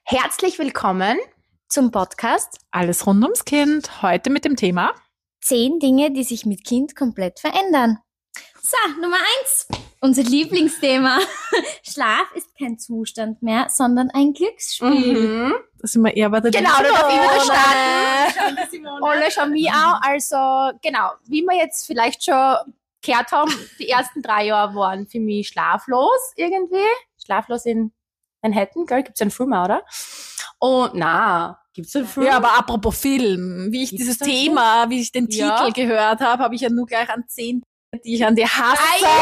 Herzlich willkommen zum Podcast Alles rund ums Kind. Heute mit dem Thema 10 Dinge, die sich mit Kind komplett verändern. So, Nummer 1. Unser Lieblingsthema. Schlaf ist kein Zustand mehr, sondern ein Glücksspiel. Da sind wir eher bei der Genau, da darf ich wieder starten. Simone. Olle, schau mich auch. Also, genau, wie wir jetzt vielleicht schon gehört haben, die ersten 3 Jahre waren für mich schlaflos irgendwie. Schlaflos in Manhattan, gell? Gibt's einen Film auch, oder? Und, gibt's einen Film? Ja, aber apropos Film, wie ich Gibt's dieses da einen Thema, wie ich den Ja. Titel gehört habe ich ja nur gleich an 10, die ich an die hasse.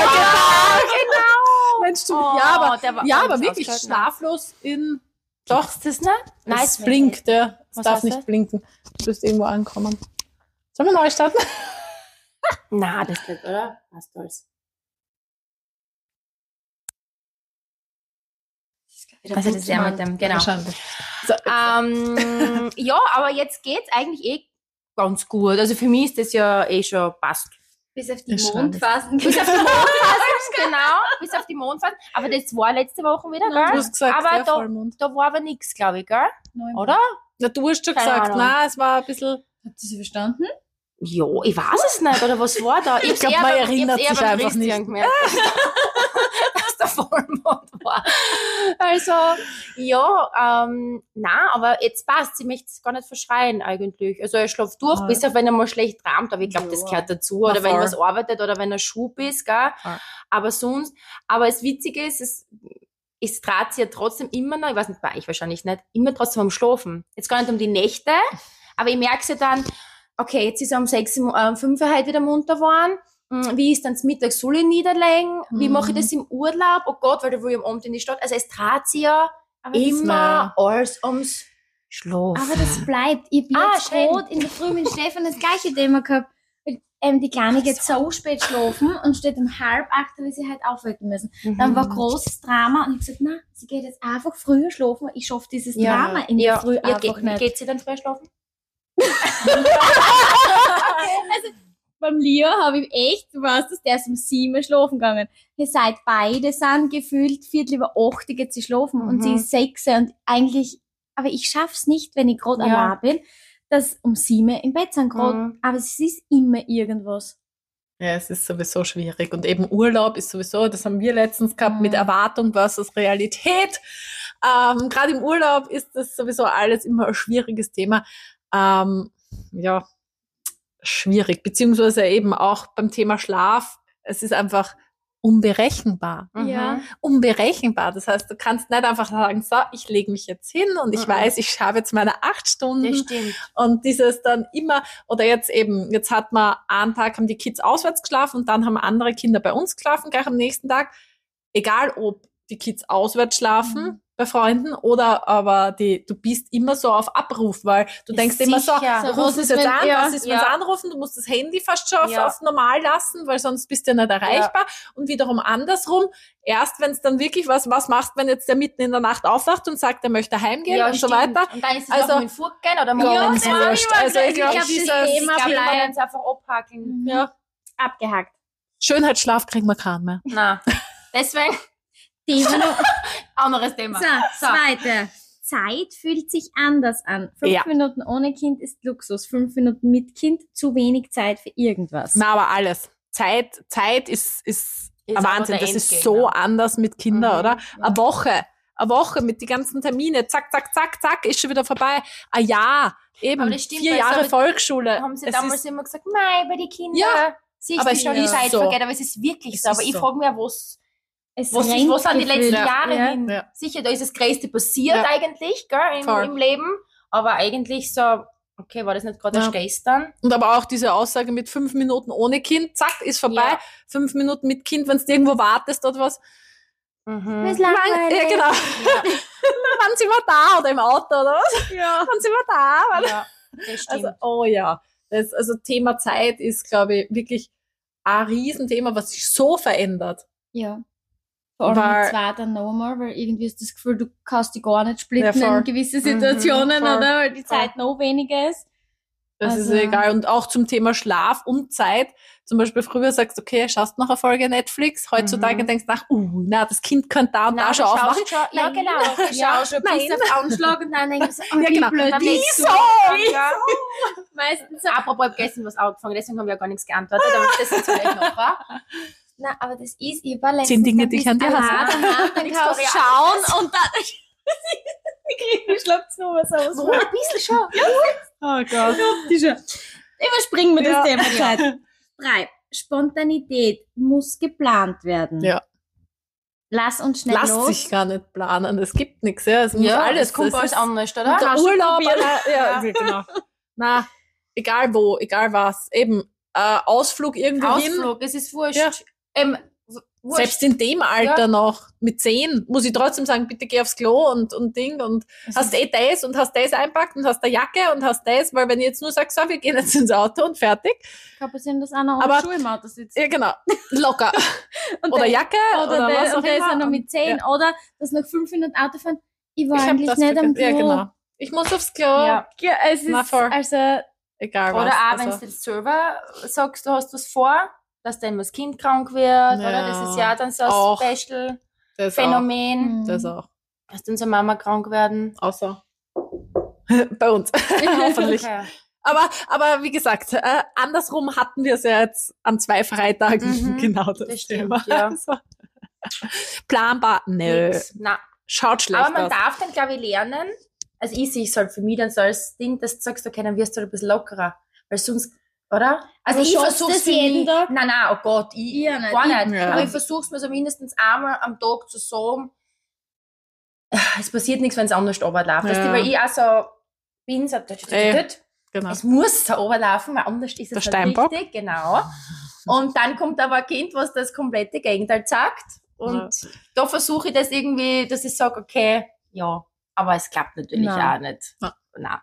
Genau. Mensch, du, Oh, der war aber ganz wirklich ausgehalten. schlaflos in... Doch, Ist das nicht? Nein, es blinkt, ja. Es Was darf heißt nicht das? blinken. Du wirst irgendwo ankommen. Sollen wir neu starten? Na, das geht, oder? Was soll's? Also das ja mit dem, genau. Wahrscheinlich. So, Ja, aber jetzt geht's eigentlich ganz gut. Also für mich ist das ja schon passt. Bis auf die Das schreibe ich. Mondphasen. Bis auf die Mondphasen, genau. Bis auf die Mondphasen. Aber das war letzte Woche wieder, du gell? hast gesagt, aber sehr da, Vollmond. da war aber nichts, glaube ich, gell? Oder? Ja, du hast schon Keine gesagt, Ahnung. nein, es war ein bisschen... Habt ihr sie verstanden? Ja, ich weiß es nicht. Oder was war da? Ich glaub, man erinnert sich einfach nicht. Gemerkt, dass der Vollmond war. Also, ja, nein, aber jetzt passt. Ich möchte es gar nicht verschreien eigentlich. Also er schläft durch, Ja. bis auf wenn er mal schlecht träumt, aber ich glaube, das Ja. gehört dazu. Na, Oder wenn voll. was arbeitet oder wenn er Schub ist, gell? Ja. Aber sonst, aber das Witzige ist, es dreht sich ja trotzdem immer noch, ich weiß nicht, bei euch wahrscheinlich nicht, immer trotzdem am Schlafen. Jetzt gar nicht um die Nächte, aber ich merke ja dann, okay, jetzt ist er um 5 Uhr heute wieder munter geworden. Wie ist dann das Mittag? Soll ich niederlegen? Wie mache ich das im Urlaub? Oh Gott, weil da will ich am Abend in die Stadt. Also es dreht sich ja Aber das immer alles ums Schlafen. Aber das bleibt. Ich bin jetzt schön. rot in der Früh mit Stefan das gleiche Thema gehabt. Die Kleine geht so spät schlafen und steht um 7:30, weil sie halt aufwecken müssen. Dann war großes Drama und ich gesagt, na, sie geht jetzt einfach früher schlafen. Ich schaffe dieses Drama in der Früh einfach nicht. Geht sie dann früh schlafen? Beim Leo habe ich echt, du weißt das, der ist um 7 schlafen gegangen. Ihr seid beide sind gefühlt 7:45 geht sie schlafen und sie ist 6 und eigentlich, aber ich schaff's nicht, wenn ich gerade Ja. allein bin, dass um 7 im Bett sind gerade, aber es ist immer irgendwas. Ja, es ist sowieso schwierig. Und eben Urlaub ist sowieso, das haben wir letztens gehabt, mit Erwartung versus Realität. Gerade im Urlaub ist das sowieso alles immer ein schwieriges Thema. Ja, schwierig. Beziehungsweise eben auch beim Thema Schlaf. Es ist einfach unberechenbar. Ja. Unberechenbar. Das heißt, du kannst nicht einfach sagen, so, ich lege mich jetzt hin und ich weiß, ich habe jetzt meine 8 Stunden. Das stimmt. Und dieses dann immer, oder jetzt hat man einen Tag, haben die Kids auswärts geschlafen und dann haben andere Kinder bei uns geschlafen, gleich am nächsten Tag. Egal, ob die Kids auswärts schlafen bei Freunden oder aber du bist immer so auf Abruf, weil du denkst immer so, Sicher. du rufst es jetzt an, was ist, wenn sie Ja. anrufen, du musst das Handy fast schon Ja. auf normal lassen, weil sonst bist du ja nicht erreichbar. Und wiederum andersrum, erst wenn es dann wirklich was machst, wenn jetzt der mitten in der Nacht aufwacht und sagt, er möchte heimgehen und so stimmt. weiter. Und dann ist es Also- auch mit Furtgehen oder Ja, morgens. das ist wurscht. Also ich glaube, das dieses Thema Ich glaube, man bleibt kann es einfach abhaken. ja, abgehakt. Schönheitsschlaf kriegt man keinen mehr. Nein. Deswegen, Thema noch. anderes Thema. So, zweite. Zeit fühlt sich anders an. 5 Ja. Minuten ohne Kind ist Luxus. 5 Minuten mit Kind, zu wenig Zeit für irgendwas. Na, aber alles. Zeit ist ein aber Wahnsinn. der Das ist Endgegner. so anders mit Kindern, oder? Ja. Eine Woche mit die ganzen Termine, zack, zack, zack, zack, ist schon wieder vorbei. Ein Jahr, eben, Aber das stimmt, 4 weil Jahre so- Volksschule. Haben sie Es damals ist, immer gesagt, mei, bei den Kindern Ja, siehst aber du es schon, die ist Zeit so. vergeht, aber es ist wirklich Es so. Aber ist ich so. frage mich, was Es sind die letzten gefühlt. Jahre Ja. hin? Ja. Sicher, da ist das Größte passiert Ja. eigentlich, gell, Voll. im Leben. Aber eigentlich so, okay, war das nicht gerade Ja. erst gestern? und aber auch diese Aussage mit 5 Minuten ohne Kind, zack, ist vorbei. Ja. 5 Minuten mit Kind, wenn du irgendwo wartest oder was. Ist Ja, langweilig. genau. Wann sind wir da? Oder im Auto oder was? Ja. Wann sind wir da? Wann- Ja, das stimmt. Also, oh ja. Also Thema Zeit ist, glaube ich, wirklich ein Riesenthema, was sich so verändert. Ja. Vor allem Weil- mit zwei dann nochmal, weil irgendwie ist das Gefühl, du kannst dich gar nicht splitten Ja, voll. in gewisse Situationen, voll. oder? Weil die Zeit noch weniger ist. Das Also- ist egal. Und auch zum Thema Schlaf und Zeit. Zum Beispiel früher sagst du, okay, schaust noch eine Folge Netflix. Heutzutage denkst du, das Kind könnte da und da schon aufwachen. Ja, Nein, genau. Ich Ja, schaue schon bis auf Anschlag und dann denke ich so, Ja, genau. blöd. Dann legst du- Ja. Meistens so, Apropos, ich habe gestern was angefangen, deswegen haben wir ja gar nichts geantwortet, aber das ist vielleicht noch. na, aber das ist, ich war letztens 10 Dinge, dann die ich bis an dir hasse. allein daheim, dann Nichts kannst du Koreanisches. schauen und dann... Die schlägt nur was aus. So ein bisschen schon. Oh Gott. Überspringen wir Ja. das Thema Zeit. 3. Spontanität muss geplant werden. Ja. Lass uns schnell Lass los. sich gar nicht planen. Es gibt nichts, ja. Es muss Ja, alles. das kommt Es alles ist anders, oder? der Kannst du Urlaub, probieren. ja, genau. Na, egal wo, egal was. Eben, Ausflug irgendwo hin. Ausflug, es ist wurscht. Ja. Wurscht. Selbst in dem Alter Ja. noch, mit 10, muss ich trotzdem sagen, bitte geh aufs Klo und Ding und hast das und hast das einpackt und hast eine Jacke und hast das, weil wenn ich jetzt nur sage, so, wir gehen jetzt ins Auto und fertig. Kann passieren, dass einer Aber- ohne Schuhe im Auto sitzt. Ja, genau, locker. Und Oder der- Jacke oder der, was auch und der ist immer. ja noch mit 10. Ja. Oder dass nach 5 Minuten Auto fahren, ich war Ich hab eigentlich das nicht am Klo. vergessen. Ja, genau. Ich muss aufs Klo, Ja. Ja, es Na, ist, voll. also, egal was. Oder auch, wenn also, du jetzt selber sagst, du hast was vor, dass dann das Kind krank wird, oder? Das ist ja dann so ein auch. das auch. Special-Phänomen. Das auch. Dass unsere Mama krank werden. Außer bei uns. Hoffentlich. Okay. Aber wie gesagt, andersrum hatten wir es ja jetzt an 2 Freitagen Mhm, genau das, das stimmt, Thema. ja. Also, planbar, nö. Nix. Na. Schaut schlecht Aber man aus. darf dann, glaube ich, lernen, also ich sehe es halt für mich dann so als Ding, dass du sagst, okay, dann wirst du halt ein bisschen lockerer. Weil sonst, oder? Also Aber ich schaffst du versuche das jeden Tag? Nein, oh Gott, ich Ja, nicht. gar nicht. Ja. Aber ich versuche es mir so mindestens einmal am Tag zu sagen, es passiert nichts, wenn es anders runterläuft. Weißt du, Ja. weil ich auch so bin, so, Genau. es muss so runterlaufen, weil anders ist Der es halt Steinbock. richtig, genau. Und dann kommt aber ein Kind, was das komplette Gegenteil sagt. Und da versuche ich das irgendwie, dass ich sage, okay, ja, aber es klappt natürlich Nein. auch nicht. Ja. Nein.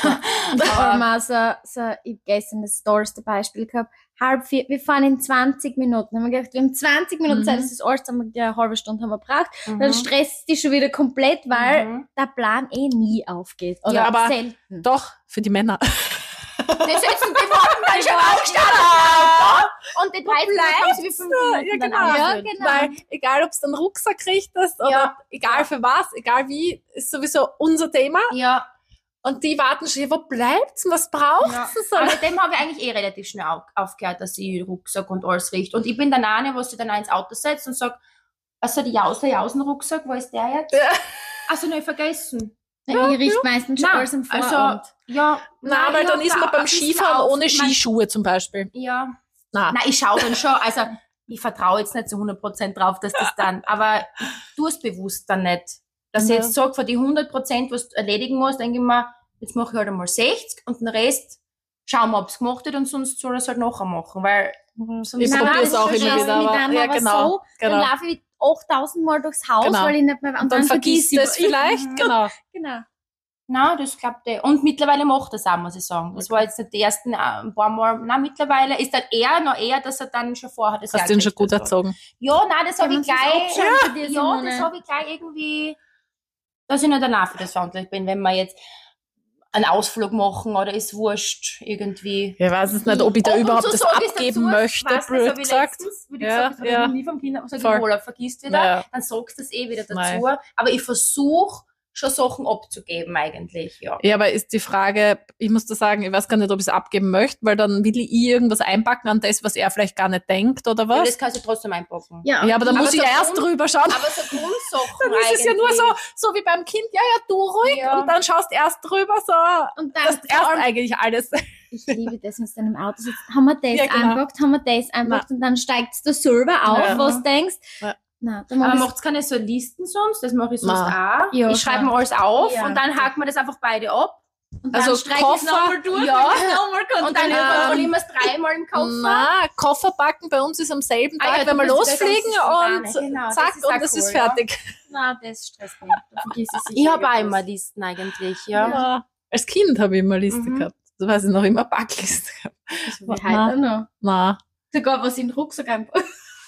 Aber mal so, ich hab gestern das tollste Beispiel gehabt. 3:30, wir fahren in 20 Minuten. Haben wir gedacht, wir haben 20 Minuten Zeit, das ist alles, haben wir ja, eine halbe Stunde haben wir gebraucht. Dann stresst dich schon wieder komplett, weil Mhm. der Plan nie aufgeht. Oder Ja, aber- selten. Doch, für die Männer. Das ist die Wochen dann schon aufgestanden. Und die 13 haben sie wie 5 Minuten Ja, dann genau. angeführt. Ja, genau. Weil egal, ob du einen Rucksack richtest oder Ja. egal für was, egal wie, ist sowieso unser Thema. Ja, Und die warten schon, wo bleibt's? Was braucht's? ja. So. Aber mit dem habe ich eigentlich relativ schnell aufgehört, dass ich Rucksack und alles richte. Und ich bin dann eine, was sich dann auch ins Auto setzt und sagt, also die Jausen-Rucksack, wo ist der jetzt? Ja. Also nein, vergessen. Ja, ich richte meistens schon Nein, alles am Vorabend. also, ja. Na, weil ich dann hab ist da man beim ein bisschen Skifahren auf- ohne man- Skischuhe zum Beispiel. Ja. Na. Nein, ich schaue dann schon, also ich vertraue jetzt nicht zu 100% drauf, dass das dann, aber ich tue es bewusst dann nicht. Dass ich Ja. jetzt sage, von die 100%, was du erledigen musst, denke ich mir, jetzt mache ich halt einmal 60 und den Rest schauen wir, ob es gemacht wird und sonst soll er es halt nachher machen, weil sonst Ich probiere es das auch ist immer schon wieder. mit Aber, einem, ja, aber genau. so, genau. dann laufe ich 8000 Mal durchs Haus, Genau. weil ich nicht mehr, Und dann vergisst ich es vielleicht. Mhm. Genau. Genau. nein, das klappt eh. Und mittlerweile macht er es auch, muss ich sagen. Das war jetzt nicht die ersten ein paar Mal, nein, mittlerweile ist dann eher, dass er dann schon vorher das Hast du ihn schon gut hergekriegt hat. erzogen? Ja, nein, das habe ich gleich, Ja, das habe ich gleich irgendwie, dass ich nicht danach für das verantwortlich bin, wenn wir jetzt einen Ausflug machen oder ist wurscht irgendwie. Ich weiß es nicht, ob ich da Ab und überhaupt zu das sag ich's abgeben dazu, möchte, weißt du, blöd so wie gesagt. letztens, wie du Ja, gesagt hast, ja. nie vom Kind, sag ich, Voll. Urlaub vergisst wieder, Ja. dann sagst du das eh wieder dazu. Nein. Aber ich versuche schon Sachen abzugeben eigentlich, ja. Ja, aber ist die Frage, ich muss da sagen, ich weiß gar nicht, ob ich es abgeben möchte, weil dann will ich irgendwas einpacken an das, was er vielleicht gar nicht denkt, oder Ja, was? das kannst du trotzdem einpacken. Ja, aber dann Aber muss ich so ja erst Grund- drüber schauen. Aber so Grundsachen Dann ist es ja nur so wie beim Kind, ja, du ruhig, Ja. und dann schaust erst drüber, so, Und das dann, erst eigentlich alles. ich liebe das, wenn du dann im Auto sitzt, haben wir das Ja, genau. einpackt, haben wir das einpackt und dann steigst du selber auf, Ja. was du denkst. Ja. Nein, da Aber mach macht's keine so Listen sonst? Das mache ich sonst Nein. auch. Ja, Ich schreibe mir alles auf Ja. und dann haken wir das einfach beide ab. und Also dann streich ich's Koffer- nochmal durch, Ja. wenn ich nochmal Und dann kontrolliere. kontrollieren wir es dreimal im Koffer. Na, Koffer packen bei uns ist am selben Ah Tag, ja, wenn wir du bist losfliegen spontan, und genau, das zack, ist auch und es cool, ist ja. fertig. Nein, das stresst mich. Da vergiss ich sicher Ich habe auch irgendwas. immer Listen eigentlich, ja. Ja. Als Kind habe ich immer Liste Mhm. gehabt. Da weiß ich noch immer Packliste gehabt. Wie heute noch. Na, Sogar was in den Rucksack einpacken.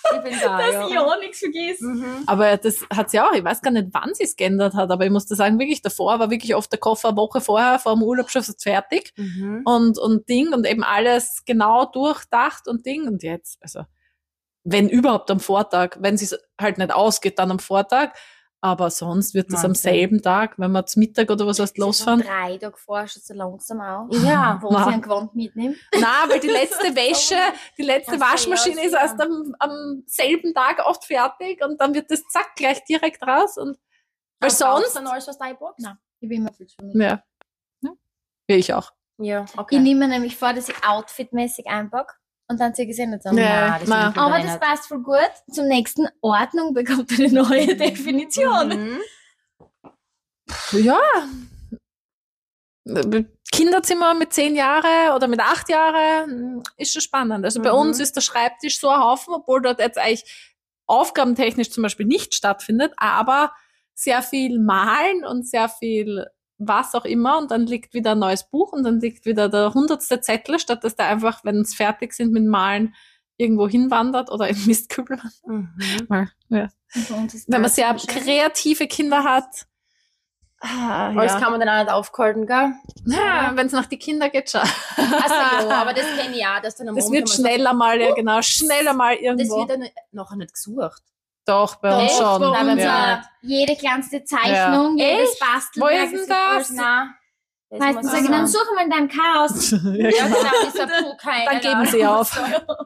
Ich bin da, Dass ich auch nichts vergiss. Aber das hat sie auch, ich weiß gar nicht, wann sie es geändert hat, aber ich musste sagen, wirklich davor war wirklich oft der Koffer eine Woche vorher, vor dem Urlaub schon fast fertig und Ding und eben alles genau durchdacht und Ding und jetzt, also wenn überhaupt am Vortag, wenn es halt nicht ausgeht, dann am Vortag, aber sonst wird das am selben Tag, wenn wir zum Mittag oder was heißt losfahren. 3 Tage vorher schon so langsam auch. Ja. Wo sie einen Gewand mitnimmt. Nein, weil die letzte Wäsche, die letzte Waschmaschine ist erst am selben Tag oft fertig und dann wird das zack gleich direkt raus und weil sonst. dann alles, was da einpackst? Nein, ich will immer viel schon mit. Ja. Ja, ich auch. Ja, okay. Ich nehme mir nämlich vor, dass ich outfitmäßig einpacke und dann ziehe ich es nicht zusammen. Ja. das Nein. will ich Aber nicht. das passt voll gut. Zum nächsten Ordnung bekommt eine neue Definition. Mhm. Ja. Kinderzimmer mit 10 Jahre oder mit 8 Jahre ist schon spannend. Also bei uns ist der Schreibtisch so ein Haufen, obwohl dort jetzt eigentlich aufgabentechnisch zum Beispiel nicht stattfindet, aber sehr viel Malen und sehr viel was auch immer und dann liegt wieder ein neues Buch und dann liegt wieder der 100. Zettel, statt dass der einfach, wenn es fertig sind mit Malen, irgendwo hinwandert oder in Mistkübel. Ja. Und bei uns ist Wenn man das sehr wahrscheinlich- kreative Kinder hat, Aber das kann man dann auch nicht aufgehalten, gell? wenn es nach die Kinder geht, schon. Also ja, aber das kenne ich auch, dass dann am Das Abend wird mal so- schneller mal, ja genau, schneller mal Das irgendwo. wird dann nachher nicht gesucht. Doch, bei uns Echt? schon. Bei uns Ja. nicht. Jede kleinste Zeichnung, Ja. jedes Echt? Bastelwerk. Wo ist denn das? Nein. Das Meistens muss sagen, ich dann sagen. suche mal in deinem Chaos. Ja, Ja, genau. genau, dieser Puh, keine Dann geben Ahnung. sie auf.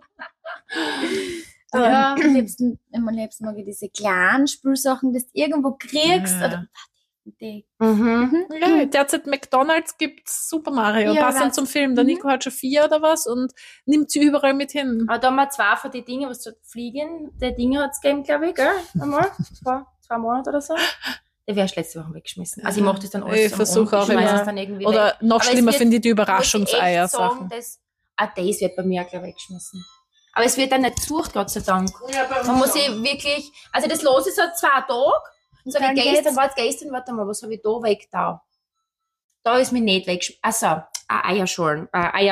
Ja, am liebsten mag ich diese kleinen Spülsachen, dass du irgendwo kriegst. Ja. Oder, die, Mhm. Ja, derzeit McDonald's gibt's Super Mario, Ja, passend was? zum Film. Der Nico hat schon 4 oder was und nimmt sie überall mit hin. Aber da haben wir 2 von den Dingen, was so fliegen, die Dinge hat's gegeben, glaube ich, gell? Einmal, 2 Monate oder so. Der wäre letzte Woche weggeschmissen. Also ich mache das dann alles Ich versuche auch schmeiß immer. es dann irgendwie Oder weg. noch Aber es schlimmer wird- finde ich die Muss ich echt Überraschungseier-Sachen. sagen, das wird bei mir gleich weggeschmissen. Aber es wird dann nicht gesucht, Gott sei Dank. Man muss sich wirklich, also das los ist so 2 Tage. So dann wie geht's. gestern, warte mal, was habe ich da weg da? Da ist mir nicht weggeschmissen. Also, ein Eierschalen,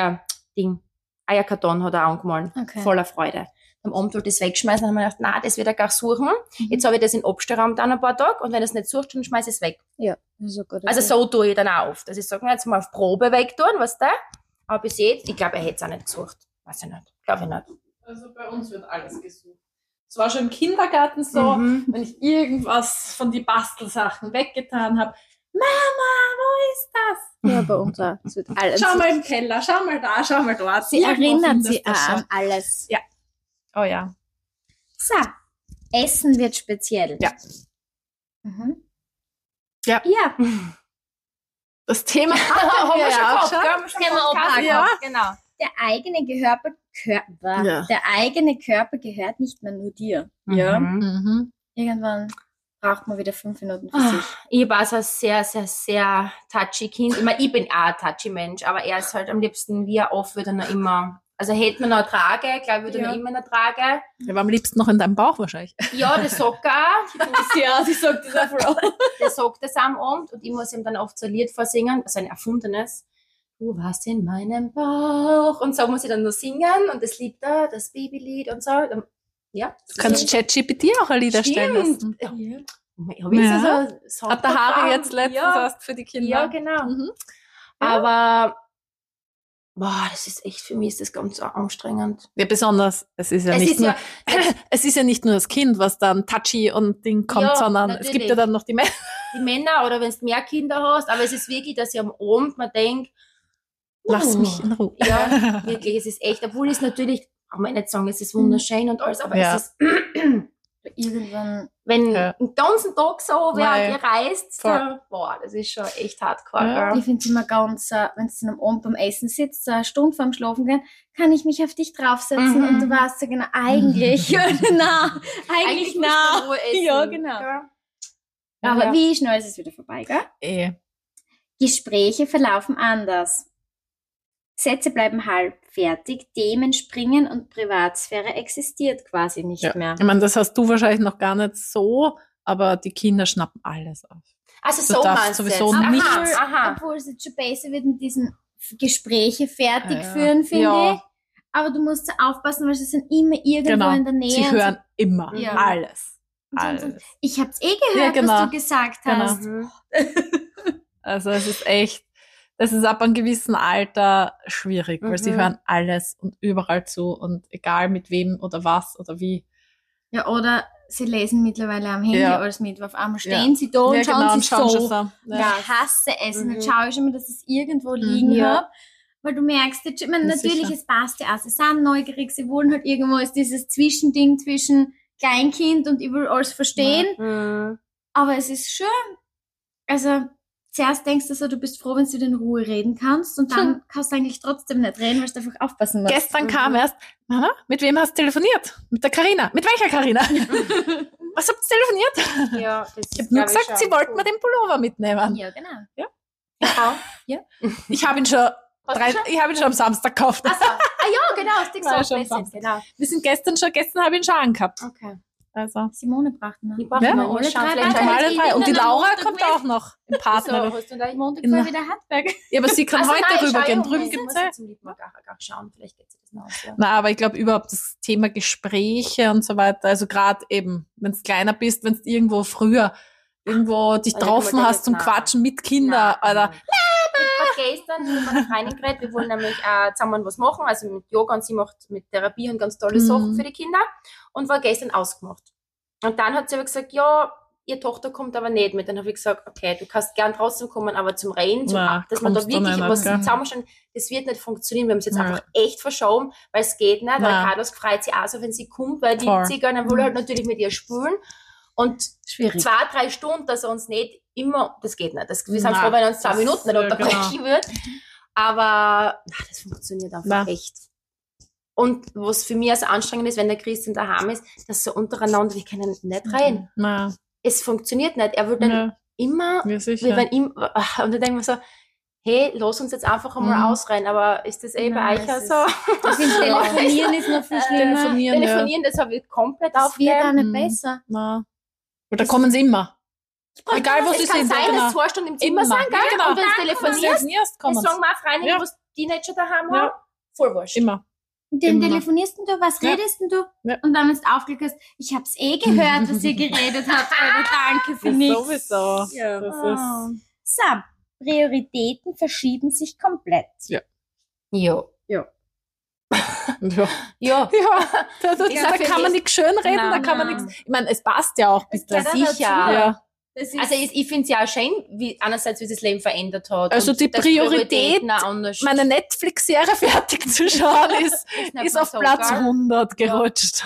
Eierkarton hat er angemalt. Okay. Voller Freude. Am Abend wollte ich das wegschmeißen, dann habe ich gedacht, nein, das wird er gar suchen. Jetzt habe ich das in den Abstellraum dann ein paar Tage und wenn er es nicht sucht, dann schmeiße ich es weg. Ja, das ist gut. Also so tue ich dann auch oft. Also ich sage mir jetzt mal auf Probe wegtun, weißt du? Aber bis jetzt, ich glaube, er hätte es auch nicht gesucht. Weiß ich nicht. Glaube ich nicht. Also bei uns wird alles gesucht. Es war schon im Kindergarten so, wenn ich irgendwas von die Bastelsachen weggetan habe. Mama, wo ist das? Ja, bei uns auch. Es wird alles. Schau mal im Keller, schau mal da, schau mal dort. Sie Irgendwo erinnert findest sie du das an schon. alles. Ja. Oh ja. So, Essen wird speziell. Ja. Mhm. Ja. Ja, Das Thema Haben wir schon gehabt, schon. gell? Haben wir schon Können wir gehabt. abhaken. Ja, genau. der eigene Ja. der eigene Körper gehört nicht mehr nur dir. Ja. Mhm. Mhm. Irgendwann braucht man wieder 5 Minuten für Ah, sich. Ich war so ein sehr, sehr, sehr touchy Kind. Ich meine, ich bin auch ein touchy Mensch, aber er ist halt am liebsten, wie er oft würde noch immer, also hätte man noch eine Trage, glaube ich, würde Ja. noch immer eine Trage. Er war am liebsten noch in deinem Bauch wahrscheinlich. Ja, der sagt auch, Ja, sie sagt das auch voll. der sagt das am Abend und ich muss ihm dann oft so ein Lied vorsingen, also ein erfundenes. Du warst in meinem Bauch und so muss ich dann nur singen und das Lied da, das Babylied und so. Dann, ja. Du kannst ChatGPT auch ein Lied erstellen lassen. Ja. Ja. Hab ich Ja. so Hat der Harry jetzt letztens ja. erst für die Kinder. Ja, genau. Mhm. Aber boah, das ist echt, für mich ist das ganz anstrengend. Ja, besonders, es ist ja Es nicht ist nur, ja, es ist ja nicht nur das Kind, was dann touchy und Ding kommt, Ja, sondern es natürlich. gibt ja dann noch die Männer. die Männer oder wenn du mehr Kinder hast, aber es ist wirklich, dass ich am Abend mir denke, Lass mich in Ruhe. Ja, wirklich, es ist echt, obwohl es natürlich, kann man nicht sagen, es ist wunderschön und alles, aber Ja. es ist, Irgendwann. wenn Ja. den ganzen Tag so, während Nein. ihr reist, Voll. boah, das ist schon echt hardcore, Ja. gell? Ich finde es immer ganz, wenn du dann am Abend beim Essen sitzt, so eine Stunde vorm Schlafen gehen, kann ich mich auf dich draufsetzen Mhm. und du weißt so genau, eigentlich, na, eigentlich musst na. du in Ruhe essen, Ja, genau. gell? Aber Ja. wie schnell ist es wieder vorbei, gell? Gespräche verlaufen anders. Sätze bleiben halb fertig, Themen springen und Privatsphäre existiert quasi nicht Ja. mehr. Ich meine, das hast du wahrscheinlich noch gar nicht so, aber die Kinder schnappen alles auf. Also Du so darfst meinst du sowieso jetzt. nicht- Aha. Obwohl es jetzt schon besser wird mit diesen Gespräche fertig Ja. führen, finde Ja. ich. aber du musst aufpassen, weil sie sind immer irgendwo Genau. in der Nähe. Sie und hören immer Ja. alles. und Alles. ich hab's gehört, Ja, genau. was du gesagt hast. Mhm. Also es ist echt, das ist ab einem gewissen Alter schwierig, weil sie Mhm. hören alles und überall zu und egal mit wem oder was oder wie. Ja, oder sie lesen mittlerweile am Handy Ja. alles mit. Auf einmal stehen sie da und Ja, schauen genau, sich und schauen schon so. so. Ja. Ich hasse es. Und dann Mhm. schaue ich immer, dass ich es irgendwo liegen Ja. habe. Weil du merkst, jetzt, ich meine, Ja, natürlich, sicher. es passt ja auch. Sie sind neugierig, sie wollen halt irgendwo ist dieses Zwischending zwischen Kleinkind und ich will alles verstehen. Mhm. Aber es ist schön. Also, zuerst denkst du so, du bist froh, wenn du in Ruhe reden kannst und dann kannst du eigentlich trotzdem nicht reden, weil du einfach aufpassen musst. Gestern kam erst, Mama, mit wem hast du telefoniert? Mit der Carina. Mit welcher Carina? Was habt ihr telefoniert? Ja, das Ich habe nur gesagt, sie wollten mir den Pullover mitnehmen. Ja, genau. Ich habe ihn schon, Hast du schon? ich habe ihn schon am Samstag gekauft. Achso. Ja, genau, das Ding War so schon Plätzchen, genau. Wir sind gestern habe ich ihn schon angehabt. Okay. Also, Simone braucht ihn. Ich brauche Ja? mal Alle alle schauen, drei vielleicht wir haben Tage. alle drei. Und die in der Laura Montag kommt with- auch noch im so, Partner. hast du da Montag In- fahr wieder Hartberg. Ja, aber sie kann Also heute nein, ich rübergehen. schau Drüben ich gibt's muss ja. jetzt zum Liebmacher schauen, vielleicht geht sie das noch aus. Ja. Na, aber ich glaube überhaupt das Thema Gespräche und so weiter, also gerade eben, wenn du kleiner bist, wenn du irgendwo früher irgendwo dich Also, getroffen guck mal, hast zum na. Quatschen mit Kindern, oder Ich war gestern mit meiner Freundin geredet, wir wollen nämlich zusammen was machen, also mit Yoga und sie macht mit Therapie und ganz tolle Sachen für die Kinder und war gestern ausgemacht. Und dann hat sie aber gesagt, ja, ihre Tochter kommt aber nicht mit. Dann habe ich gesagt, okay, du kannst gern draußen kommen, aber zum Reden, Na, dass man da kommst du wirklich nicht, was gell? zusammenstellen, das wird nicht funktionieren. Wir haben es jetzt Ja. einfach echt verschoben, weil es geht nicht. Weil Na. Carlos freut sich auch so, wenn sie kommt, weil die Voll. Ziege, dann will er halt natürlich mit ihr spielen. Und Schwierig. 2-3 Stunden, dass er uns nicht immer, das geht nicht. Wir sind Na, froh, wenn er uns 2 das- Minuten nicht ja, unterbrechen wird. Aber das funktioniert einfach Na. echt. Und was für mich also anstrengend ist, wenn der Christian daheim ist, dass so untereinander, wir können nicht reden. na, Es funktioniert nicht. Er will dann ja, immer, ja, wir sicher. werden ihm, und dann denken wir so, hey, lass uns jetzt einfach einmal Mhm. ausrennen. Aber ist das bei Nein, euch es auch so? Ich finde, Telefonieren ist noch viel schlimmer. Telefonieren, Telefonieren, das habe ich komplett Das wird auch aufgegeben. nicht Mhm. besser. Na. Und da kommen sie immer. Egal, wo sie Es kann sind. sein, ja, dass genau. 2 Stunden im Zimmer Immer. sind, gell? Ja, genau. Und wenn du Wenn du telefonierst, telefonierst, das kommen sagen wir auch Freunde, Ja. was die nicht schon daheim Ja. haben, voll wurscht. Immer. Und dann Immer. telefonierst du, was Ja. redest denn du? Ja. Und dann, wenn du aufgelegt hast, ich hab's gehört, was ihr geredet habt, Alter, danke für Ja, nichts. sowieso. Ja. Das Oh. ist, So, Prioritäten verschieben sich komplett. Ja. ja. Ja. Ja, da Ist auch kann für man mich- nichts schönreden, da Nein, kann man nein. nichts. Ich meine, es passt ja auch Das bitte. gehört auch Sicher. dazu. Ja. Das ist, Also ich finde es ja auch schön, wie einerseits, wie das Leben verändert hat. Also und die dass Priorität, Prioritäten auch anders Meine Netflix-Serie fertig zu schauen ist nicht ist mehr auf so, Platz gell? 100 gerutscht.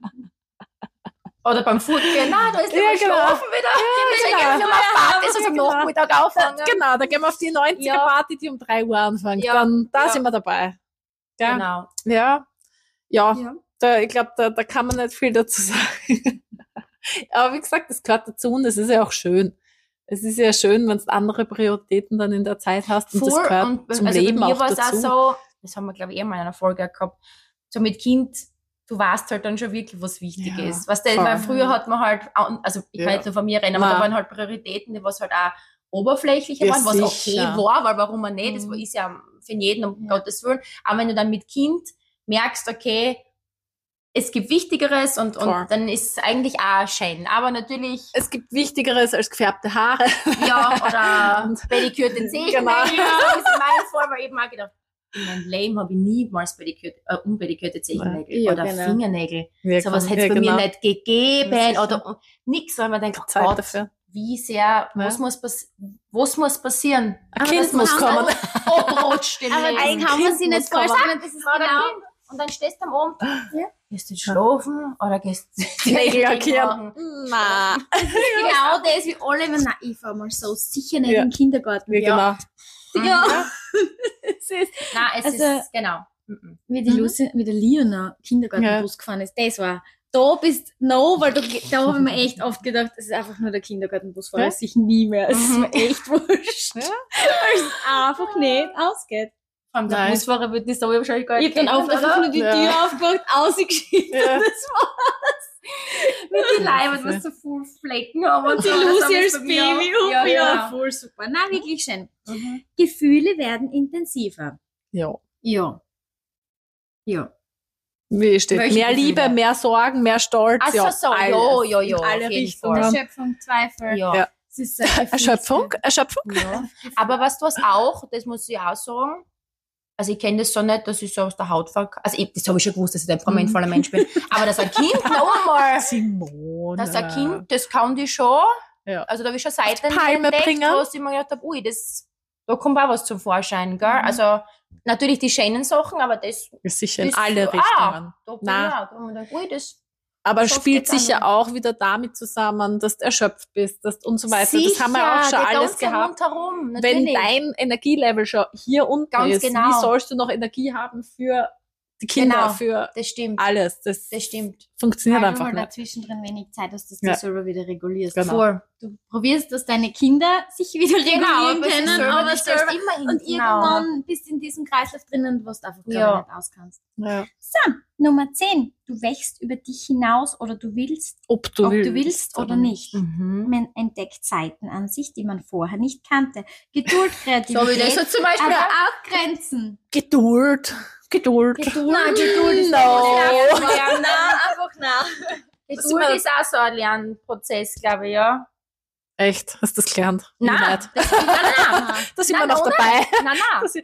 Oder beim Footgehen, nein, da ist Ja, der genau. schlafen wieder. genau. Ja, genau. Party ist Ja, am genau. Nachmittag auffangen. Genau, da gehen wir auf die 90er-Party, die um 3 Uhr anfängt. Ja, Dann, da ja. sind wir dabei. Ja, Genau. ja, ja. Ja. Ich glaube, da kann man nicht viel dazu sagen. Aber wie gesagt, das gehört dazu und das ist ja auch schön. Es ist ja schön, wenn du andere Prioritäten dann in der Zeit hast und das Voll. gehört Und zum also Leben bei mir auch war es dazu. auch so, das haben wir, glaube ich, mal in einer Folge gehabt, so mit Kind, du weißt halt dann schon wirklich, was wichtig Ja, ist. Weißt du, voll. weil früher hat man halt, also ich kann Ja. jetzt nur von mir reden, aber Nein. da waren halt Prioritäten, die was halt auch oberflächlicher Ja, waren, was okay sicher. war, weil warum man nicht, das Mhm. ist ja für jeden, um Ja. Gottes Willen. Aber wenn du dann mit Kind merkst, okay, es gibt Wichtigeres und Voll. dann ist es eigentlich auch schön. Aber natürlich, Es gibt Wichtigeres als gefärbte Haare. ja, oder pedikürte Zehen. Genau. Das ist in meinem Fall, weil ich eben auch gedacht, in meinem Leben habe ich niemals unpedikürte Zehennägel Ja, oder genau. Fingernägel. Ja, Sowas komm, hätte es ja, bei genau. mir nicht gegeben Sicher. oder nix, weil man denkt, Zeit Gott, dafür. wie sehr, Ja. was muss passieren? Ein Kind muss kommen. Abrutscht im aber Leben. das kann man Kind sich nicht muss kommen. vorstellen. Das ist Oder genau, Kind. Und dann stehst du am Abend, Ja. gehst du schlafen oder gehst du Die Nägel machen? lackieren. Na. genau das, wie alle immer, nein, ich fahr mal so sicher nicht Ja. im Kindergarten. Ja, genau. Ja. Es ist, Nein, es Also- ist, genau. Mhm. wie die Mhm. Lucy, wie der Leona Kindergartenbus gefahren ist, das war, da bist no, weil da habe ich mir echt oft gedacht, das ist einfach nur der Kindergartenbus, Ja. ich sich nie mehr, es ist Mhm. mir echt wurscht, Ja. weil es einfach nicht ausgeht. Vor allem der Nein. Busfahrer wird die Story wahrscheinlich gar Ich nicht hab dann kennen, oft einfach oder? nur die Ja. Tür aufgemacht, ausgeschieden Ja. und das war's. Mit den Leibern, was so viel Flecken haben und Die so. Lucy Das haben als wir bei mir auch. Baby, Ja, ja, genau. voll super. Na, wirklich schön. Mhm. Gefühle werden intensiver. Ja. Ja. Ja. Wie steht? Welche Mehr Gefühle? Liebe, mehr Sorgen, mehr Stolz. Ach ja, so, alles. jo, In alle auf jeden Richtungen. Fall. Erschöpfung, Zweifel. Ja. Ja. Es ist ein Gefühl. Erschöpfung? Ja. Aber weißt du was auch, das muss ich auch sagen, also ich kenne das so nicht, dass ich so aus der Haut verkaufe. Also das habe ich schon gewusst, dass ich ein temperamentvoller Mensch bin. Aber dass ein Kind noch einmal, Simone. dass ein Kind, das kann die schon. Ja. Also da habe ich schon Seiten Palme entdeckt, bringen. wo ich mir gedacht habe, ui, da kommt auch was zum Vorschein, gell? Also natürlich die schönen Sachen, aber das Ist sicher in ist alle so, Richtungen. da bin Na. ich auch. Da habe ich gedacht, ui, das Aber so spielt geht's sicher auch wieder damit zusammen, dass du erschöpft bist dass und so weiter. Das haben wir auch schon der alles ganze gehabt. Rundherum, Wenn natürlich. dein Energielevel schon hier unten Ganz ist, genau. wie sollst du noch Energie haben für die Kinder, Genau. für Das stimmt. alles? Das stimmt. funktioniert Weil einfach du halt nicht. dazwischen drin wenig Zeit hast, dass du Ja. dich selber wieder regulierst. Genau. Voll. Du probierst, dass deine Kinder sich wieder regulieren aber es ist können, selber, aber du stellst selber. immer hin. Und irgendwann bist du in diesem Kreislauf drinnen, was du einfach Ja. nicht auskannst. Ja. So, Nummer 10. Du wächst über dich hinaus oder du willst, Ob du ob willst, du willst oder nicht. Mhm. Man entdeckt Seiten an sich, die man vorher nicht kannte. Geduld, So wie das Kreativität, jetzt zum Beispiel. aber auch Grenzen. Geduld. Nein, Geduld ist No. Nein, einfach nein. Geduld ist auch so ein Lernprozess, glaube ich, ja. Echt? Hast du das gelernt? Nein, Nicht. nein. Da sind wir Nein, noch oder? dabei. Nein.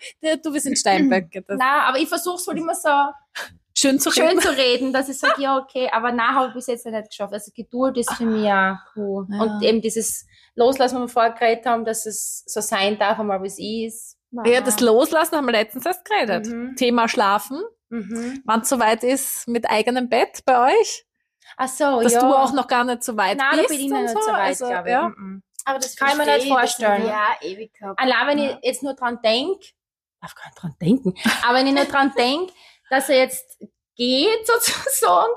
Du bist in Steinberg. Das Nein, aber ich versuche es halt immer so schön zu schön reden. zu reden, dass ich sage, ja, okay, aber nein, habe ich bis jetzt nicht geschafft. Also Geduld ist für mich auch cool. Ja. Und eben dieses Loslassen, was wir vorher geredet haben, dass es so sein darf, einmal wie es ist. Ja, das Loslassen haben wir letztens erst geredet. Mhm. Thema Schlafen. Mhm. Wann es soweit ist mit eigenem Bett bei euch? Ach so, Dass ja. du auch noch gar nicht so weit Nein, bist. da bin ich noch und nicht so. so weit, Also, glaube ich. ja. Mhm. Aber das Kann ich mir nicht verstehe vorstellen. Das habe ich auch ewig gehabt. Allein wenn Ja. ich jetzt nur dran denke, darf gar nicht dran denken, aber wenn ich nur dran denke, dass er jetzt geht sozusagen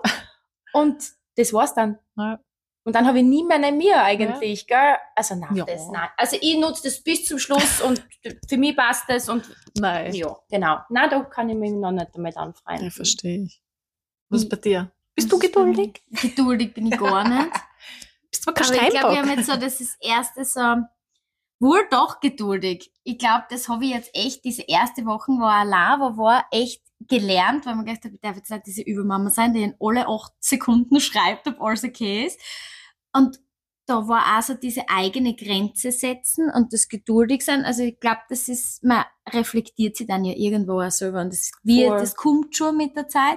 und das war's dann. Ja. Und dann habe ich nie mehr eine mir eigentlich, gell? Also nein, Ja. nein. Also ich nutze das bis zum Schluss und für mich passt das und Nein, ja, genau. Nein, da kann ich mich noch nicht damit anfreunden. ja, verstehe ich. Was ist bei dir? Bist du geduldig? Geduldig bin ich gar nicht. Bist du kein Aber ich glaube, wir Steinbock? haben jetzt so, das ist das erste so, wohl doch geduldig. Ich glaube, das habe ich jetzt echt, diese erste Woche, wo ich allein war echt gelernt, weil man gedacht hat, ich darf jetzt nicht diese Übermama sein, die in alle 8 Sekunden schreibt, ob alles okay ist. Und da war auch so diese eigene Grenze setzen und das geduldig sein. Also ich glaube, das ist, man reflektiert sich dann ja irgendwo auch selber und Voll. das kommt schon mit der Zeit.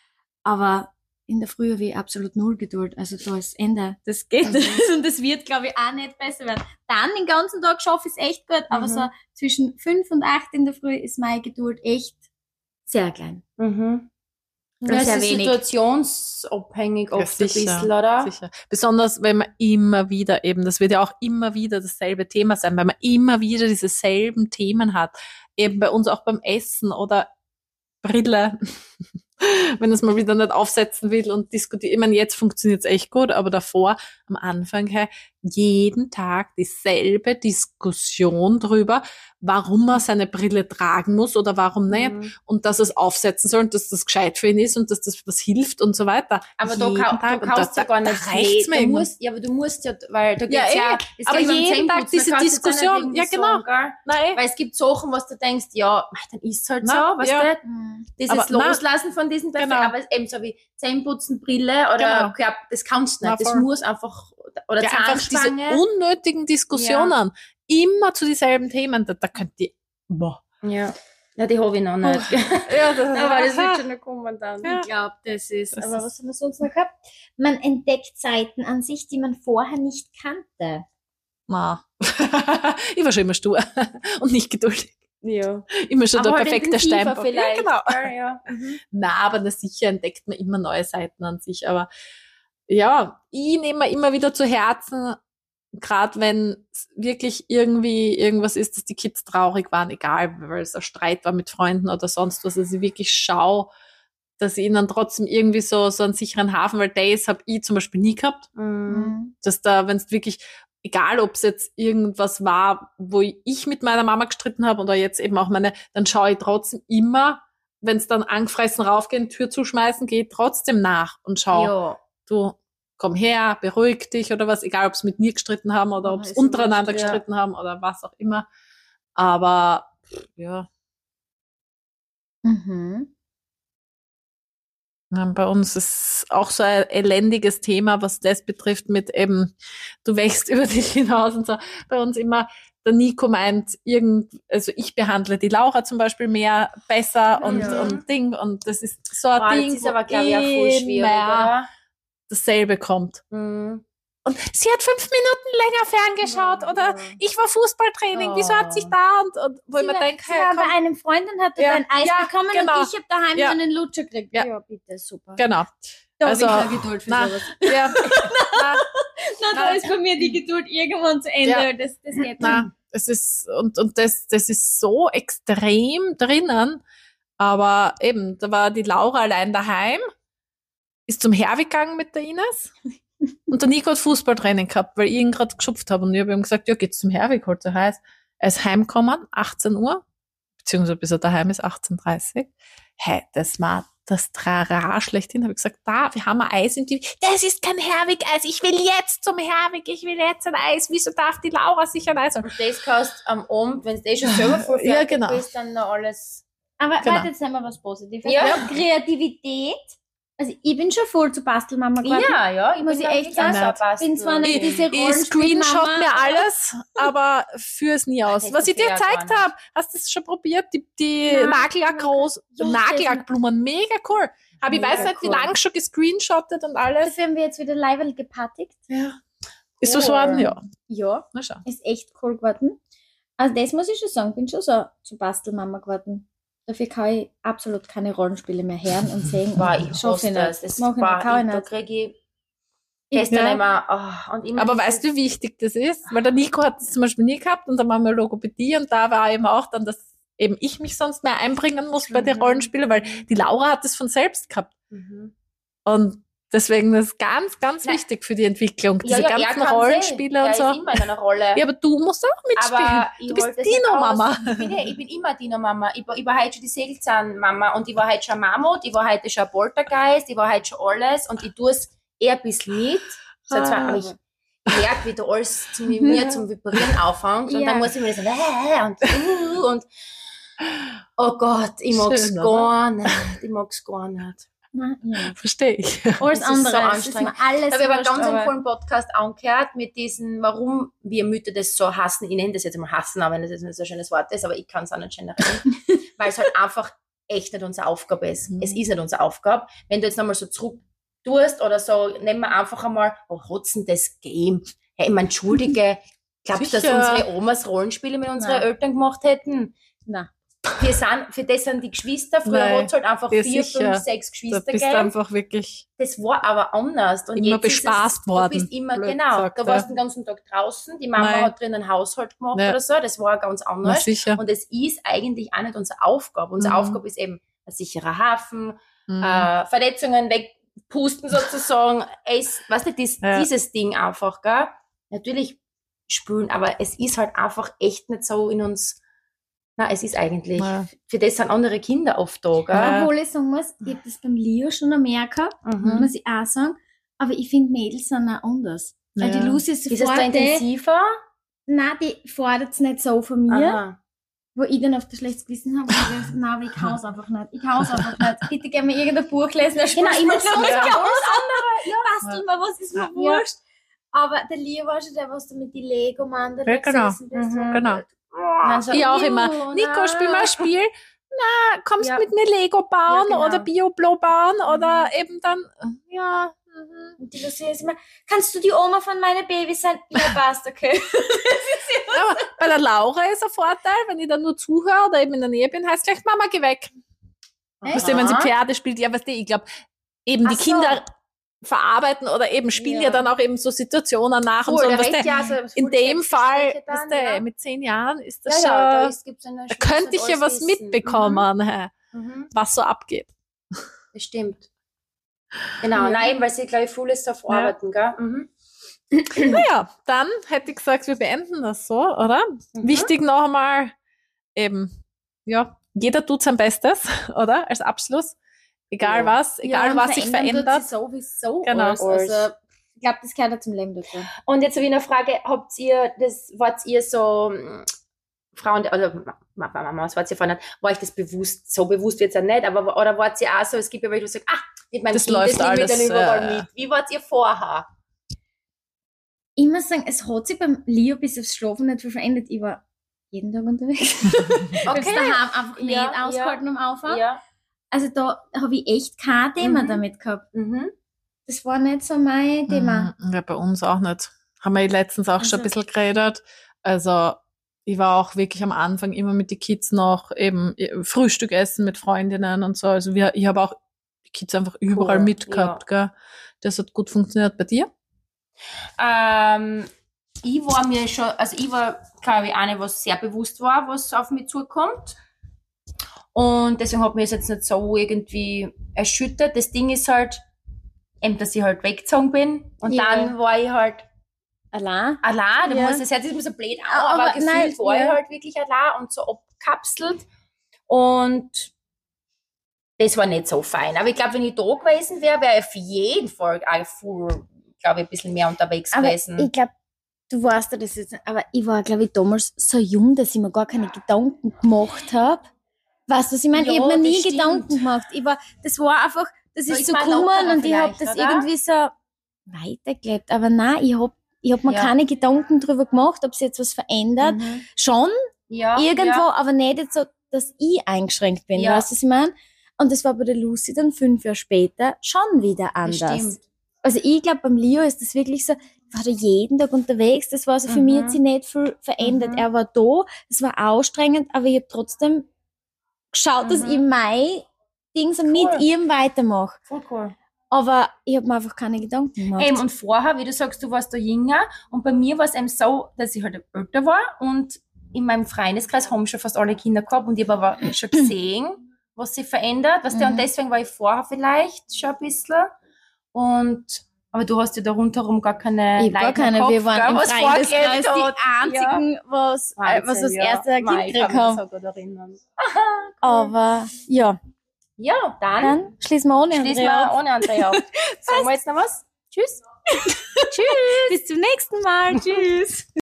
Aber in der Früh habe ich absolut null Geduld. Also da ist Ende. Das geht nicht. Und das wird, glaube ich, auch nicht besser werden. Dann den ganzen Tag schaffe ich es echt gut, aber so zwischen 5 und 8 in der Früh ist meine Geduld echt sehr klein. Mhm. Und Ja, es sehr ist wenig. situationsabhängig oft ein sicher, bisschen, oder? Sicher. Besonders, wenn man immer wieder eben, das wird ja auch immer wieder dasselbe Thema sein, weil man immer wieder diese selben Themen hat. Eben bei uns auch beim Essen oder Brille. Wenn es mal wieder nicht aufsetzen will und diskutieren. Ich meine, jetzt funktioniert es echt gut, aber davor, am Anfang her, jeden Tag dieselbe Diskussion drüber, warum man seine Brille tragen muss oder warum nicht. Mhm. Und dass es aufsetzen soll und dass das gescheit für ihn ist und dass das was hilft und so weiter. Aber Jeden du Tag. Und kannst ja gar nicht da reicht's mir du irgendwann. musst, ja, aber du musst ja, weil da Ja, geht's ja, es aber geht beim jeden Tag Zähneputzen, diese da kannst du jetzt auch Diskussion. nicht Ja, irgendwie genau. sagen, gell? Nein. Weil es gibt Sachen, was du denkst, ja, dann ist halt so, Na, weißt ja. du? Mhm. Dieses Aber na, Loslassen von diesen genau. aber es ist eben so wie Zähneputzen, Brille oder Genau. Körper, das kannst du Na, nicht. Das voll. muss einfach, oder Ja, einfach diese Zahnspange. unnötigen Diskussionen. Immer zu dieselben Themen. Da könnt ihr, boah. Ja. Ja, die habe ich noch nicht. Ja, das Aber das wird schon noch kommen dann. Ja. Ich glaube, das ist. Das aber ist- was haben wir sonst noch gehabt? Man entdeckt Seiten an sich, die man vorher nicht kannte. Na. Ich war schon immer stur und nicht geduldig. Ja. Immer schon Aber der halt perfekte intensiver Steinbock. vielleicht. Ja, genau. Ja, ja. Mhm. Na, aber na sicher entdeckt man immer neue Seiten an sich. Aber ja, ich nehme mir immer wieder zu Herzen, gerade wenn es wirklich irgendwie irgendwas ist, dass die Kids traurig waren, egal, weil es ein Streit war mit Freunden oder sonst was, also ich wirklich schaue, dass ich ihnen trotzdem irgendwie so einen sicheren Hafen, weil Days habe ich zum Beispiel nie gehabt, Mhm. dass da, wenn es wirklich, egal ob es jetzt irgendwas war, wo ich mit meiner Mama gestritten habe oder jetzt eben auch meine, dann schaue ich trotzdem immer, wenn es dann angefressen raufgehen, Tür zuschmeißen, gehe ich trotzdem nach und schaue, Ja. du, komm her, beruhig dich oder was, egal ob es mit mir gestritten haben oder Ja, ob es ist ja untereinander wurscht, ja. gestritten haben oder was auch immer. Aber ja, Mhm. Ja, bei uns ist auch so ein elendiges Thema, was das betrifft, mit eben, du wächst über dich hinaus und so. Bei uns immer, der Nico meint, also ich behandle die Laura zum Beispiel besser und Ding, und das ist so ein Ding, das ist aber, glaube ich, auch voll schwierig, oder? Dasselbe kommt. Mhm. Und sie hat 5 Minuten länger ferngeschaut, oder ich war Fußballtraining, wieso hat sich da und wo ich mir denke, sie war bei einem Freund und hat ein Eis bekommen genau. und ich habe daheim so einen Lutscher gekriegt. Ja, bitte, super. Genau. Da also, habe ich keine Geduld für sowas. Ja. Da ist bei mir die Geduld irgendwann zu Ende. Ja. Das geht nicht. Es ist, und das ist so extrem drinnen, aber eben, da war die Laura allein daheim, ist zum Herweg gegangen mit der Ines. Und der Nico hat Fußballtraining gehabt, weil ich ihn gerade geschupft habe. Und ich habe ihm gesagt, ja, geht's zum Herweg, holt er heiß. Er ist heimgekommen, 18 Uhr, beziehungsweise bis er daheim ist, 18:30. Hey, das war das Trara schlechthin. Habe ich gesagt, wir haben ein Eis im TV. Das ist kein Herweg-Eis. Ich will jetzt zum Herweg. Ich will jetzt ein Eis. Wieso darf die Laura sich ein Eis holen? Und das kannst am Abend, wenn du schon selber voll fertig bist, dann noch alles... Aber warte, jetzt haben wir was Positives. Ja. Kreativität. Also ich bin schon voll zu Bastelmama geworden. Ja, ich muss ich echt sagen. Ich bin zwar nicht diese Ich screenshot Rollenspielmama, mir alles, aber führe es nie aus. Das Was ich dir ist gezeigt ja habe, hast du es schon probiert? Die Ja. Nagellackblumen, mega cool. Aber ich Mega weiß nicht, wie cool. lange schon gescreenshottet und alles. Dafür haben wir jetzt wieder Leiberl gepattigt. Ja. Ist das geworden? Ja. Ja, Na schau. ist echt cool geworden. Also das muss ich schon sagen, bin schon so zu Bastelmama geworden. Dafür kann ich absolut keine Rollenspiele mehr hören und sehen. Boah, und ich schaffe hasse das. Das Mach ich nicht, kann ich da nicht. kriege ich gestern immer, und immer Aber dieses- weißt du, wie wichtig das ist? Weil der Nico hat es zum Beispiel nie gehabt und dann waren wir Logopädie und da war eben auch dann, dass eben ich mich sonst mehr einbringen muss bei den Rollenspielen, weil die Laura hat es von selbst gehabt. Mhm. Und deswegen ist es ganz, ganz Nein. wichtig für die Entwicklung, diese er ganzen kann's Rollenspiele und Er so. ist immer in einer Rolle. Ja, aber du musst auch mitspielen. Aber Du bist Dino-Mama. Ich bin immer Dino-Mama. Ich war heute schon die Segelzahn-Mama und ich war heute schon Mammut, ich war heute schon Poltergeist, ich war heute schon alles und ich tue es eher ein bisschen mit. Aber ich merke, wie da alles mir zum Vibrieren aufhängt und Ja. dann muss ich mir so und oh Gott, ich mag's Schön, gar nicht. Ich mag's gar nicht. Nein, ja. Verstehe ich. Alles Das ist so andere. Das ist anstrengend. mir alles Da habe ich aber einen wurscht, ganz aber- coolen Podcast angehört mit diesen, warum wir Mütter das so hassen. Ich nenne das jetzt mal hassen, auch wenn das jetzt nicht so ein schönes Wort ist, aber ich kann es auch nicht schön reden. Weil es halt einfach echt nicht unsere Aufgabe ist. Mhm. Es ist nicht unsere Aufgabe. Wenn du jetzt nochmal so zurück tust oder so, nehmen wir einfach einmal, hat's denn das Game? Hey, ich meine, entschuldige, glaubst du, dass Sicher. unsere Omas Rollenspiele mit unseren Nein. Eltern gemacht hätten? Nein. Für das sind die Geschwister. Früher Nein. hat es halt einfach Ja, 4, sicher. 5, 6 Da Geschwister bist du gegeben. einfach wirklich Das war aber anders. Und immer jetzt ist bespaßt worden. Du bist immer, blöd genau, gesagt, da warst du den ganzen Tag draußen, die Mama Nein. hat drin einen Haushalt gemacht Ja. oder so, das war ganz Na anders. sicher. Und es ist eigentlich auch nicht unsere Aufgabe. Unsere Mhm. Aufgabe ist eben ein sicherer Hafen, Mhm. Verletzungen wegpusten sozusagen, weißt du, Ja. dieses Ding einfach, gell? Natürlich spülen, aber es ist halt einfach echt nicht so in uns. Na, es ist eigentlich, Ja. für das sind andere Kinder oft da, gell? Ja. Obwohl ich sagen muss, ich habe das beim Leo schon noch mehr gehabt, Mhm. muss ich auch sagen. Aber ich finde, Mädels sind auch anders. Weil Ja. die Lucy ist Ist es sofort da intensiver? nein, die fordert es nicht so von mir, Aha. wo ich dann auf das schlechtes Gewissen habe. Und ich gesagt, nein, aber ich kann es einfach nicht. Ich kann es einfach nicht. Bitte gerne mal irgendein Buch lesen. Genau, ich muss sagen, sagen, alles andere. Basteln wir, was ist mir Ja. wurscht. Aber der Leo war schon der, was du mit die Lego-Mann da Ja, genau. gesessen bist. Mhm. Genau. Dann so, Ich auch juhu, immer. Nico, na. spiel mal ein Spiel. Na, kommst Ja. mit mir Lego bauen Ja, genau. oder Bioblo bauen oder eben dann, ja. Und die Lucy ist immer, kannst du die Oma von meinen Babys sein? Ja, passt, okay. Ja, aber bei der Laura ist ein Vorteil, wenn ich dann nur zuhöre oder eben in der Nähe bin, heißt gleich, Mama, geh weg. Weißt du, wenn sie Pferde spielt, ja, weißt du, ich glaube, eben die Ach so. Kinder verarbeiten oder eben spielen ja dann auch eben so Situationen nach und so. Und weißt du, in dem Fall, weißt du, mit 10 Jahren ist das da schon, gibt's eine da könnte ich ja was mitbekommen, Mhm. was so abgeht. Das stimmt. Genau, nein, weil sie, glaube ich, voll ist auf Arbeiten, gell? Mhm. Naja, dann hätte ich gesagt, wir beenden das so, oder? Mhm. Wichtig noch einmal, eben, ja, jeder tut sein Bestes, oder? Als Abschluss. Egal Ja. was, egal was sich verändert. Sowieso Genau. alles. Also, ich glaube, das gehört auch zum Leben dazu. Und jetzt habe ich eine Frage, wart ihr so, Frauen, oder Mama, was wart ihr vorhin, war euch das bewusst, so bewusst jetzt auch nicht, aber, oder wart ihr auch so, es gibt ja welche, die sagen, mit meinem Das Kind, läuft das nehme ich alles, dann überall mit. Wie wart ihr vorher? Ich muss sagen, es hat sich beim Leo bis aufs Schlafen nicht viel verändert. Ich war jeden Tag unterwegs. Ich habe es daheim einfach nicht ausgehalten am Anfang. Ja. Also da habe ich echt kein Thema damit gehabt. Das war nicht so mein Thema. Ja, bei uns auch nicht. Haben wir letztens auch schon ein bisschen geredet. Also ich war auch wirklich am Anfang immer mit den Kids noch eben Frühstück essen mit Freundinnen und so. Also ich habe auch die Kids einfach überall mitgehabt. Gell? Das hat gut funktioniert. Bei dir? Ich war mir schon, also ich war, glaube ich, eine, was sehr bewusst war, was auf mich zukommt. Und deswegen hat mich das jetzt nicht so irgendwie erschüttert. Das Ding ist halt, eben, dass ich halt weggezogen bin. Und dann war ich halt Allein? allein. Das hört sich immer so blöd an, aber gefühlt war ich halt wirklich allein und so abgekapselt. Und das war nicht so fein. Aber ich glaube, wenn ich da gewesen wäre, wäre ich auf jeden Fall auch glaube ich, ein bisschen mehr unterwegs gewesen. Ich glaube, du weißt ja das jetzt nicht, aber ich war, glaube ich, damals so jung, dass ich mir gar keine Gedanken gemacht habe. Weißt du, was ich meine? Ja, ich habe mir nie das Gedanken stimmt. gemacht. Das war einfach, das So ist ist so man gekommen lockerer und ich habe vielleicht, das oder? irgendwie so weitergelebt. Aber nein, ich hab mir keine Gedanken drüber gemacht, ob sich jetzt was verändert. Schon irgendwo, aber nicht jetzt so, dass ich eingeschränkt bin. Weißt du, was ich meine? Und das war bei der Lucy dann 5 Jahre später schon wieder anders. Das stimmt. Also ich glaube, beim Leo ist das wirklich so, ich war da jeden Tag unterwegs, das war so, für mich hat sich nicht viel verändert. Er war da, es war anstrengend, aber ich habe trotzdem geschaut, dass ich mein Ding so mit ihm weitermache. Voll cool. Aber ich habe mir einfach keine Gedanken gemacht. Eben, und vorher, wie du sagst, du warst da jünger und bei mir war es eben so, dass ich halt älter war und in meinem Freundeskreis haben schon fast alle Kinder gehabt und ich habe aber schon gesehen, was sich verändert, weißt du, und deswegen war ich vorher vielleicht schon ein bisschen aber du hast ja da rundherum gar keine ich gar keine, wir waren im was Freundeskreis vorgelebt die hat. einzigen, was das erste Kind Mei, ich kann gekriegt mich haben. so gut erinnern. Aber ja, Ja, dann schließen wir ohne schließen Andrea wir ab. ohne Andrea ab. Sagen wir jetzt noch was? Tschüss. Bis zum nächsten Mal. Tschüss.